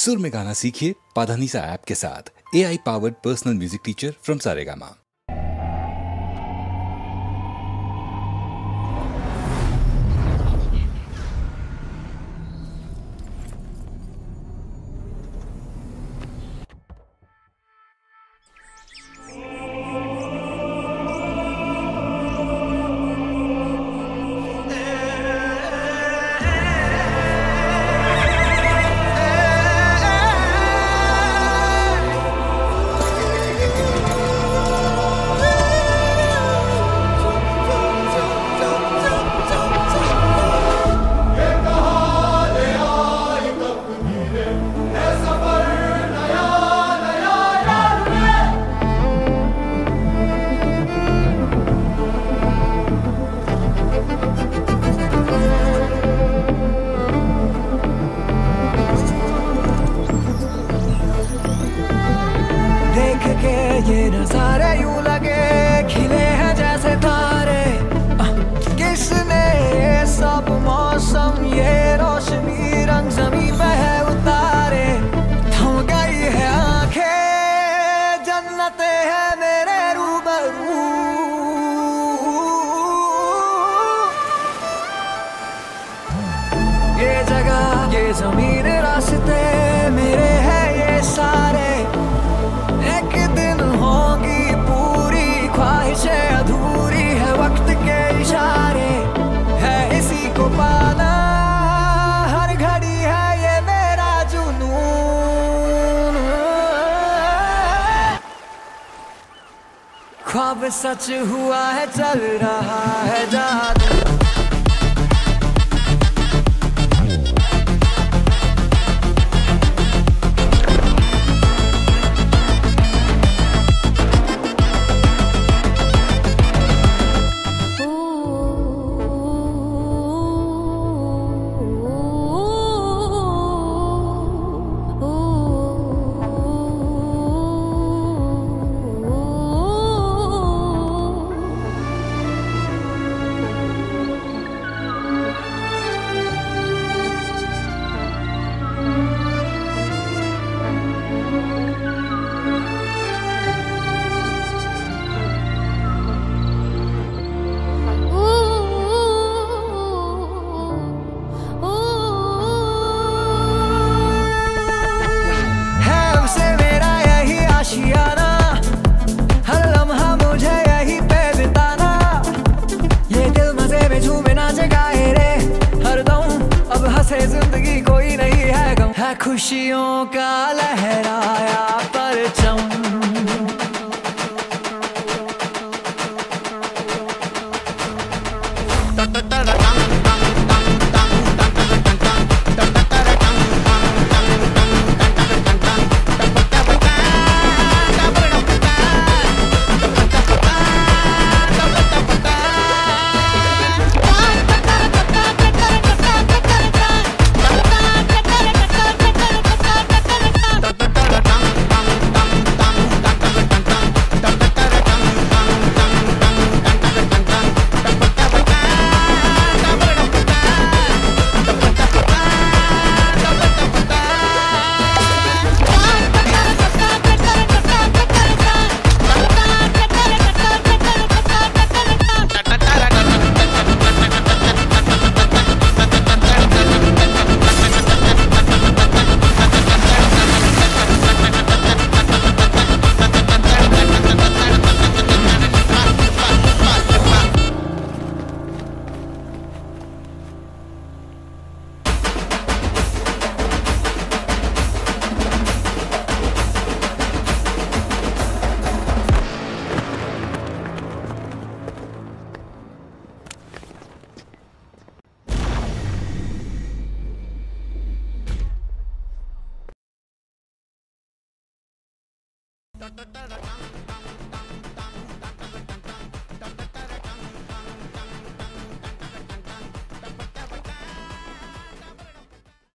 सुर में गाना सीखिए पाधानीसा ऐप के साथ। AI powered personal music teacher from Saregama. ये नजारे यूं लगे खिले हैं जैसे तारे। किसने ये सब मौसम ये रोशनी रंग ज़मीं पे है उतारे। थम गई है आंखें जन्नतें है मेरे रूबरू। ये जगह ये ज़मीन रास्ते मेरे हैं ये सारे। एक दिन होगी पूरी ख्वाहिशें अधूरी है वक्त के इशारे। है इसी को पाना हर घड़ी है ये मेरा जुनून। ख्वाब सच हुआ है चल रहा है जादू। जिंदगी कोई नहीं है गम है खुशियों का लहराया परचम। Da da da da da da da.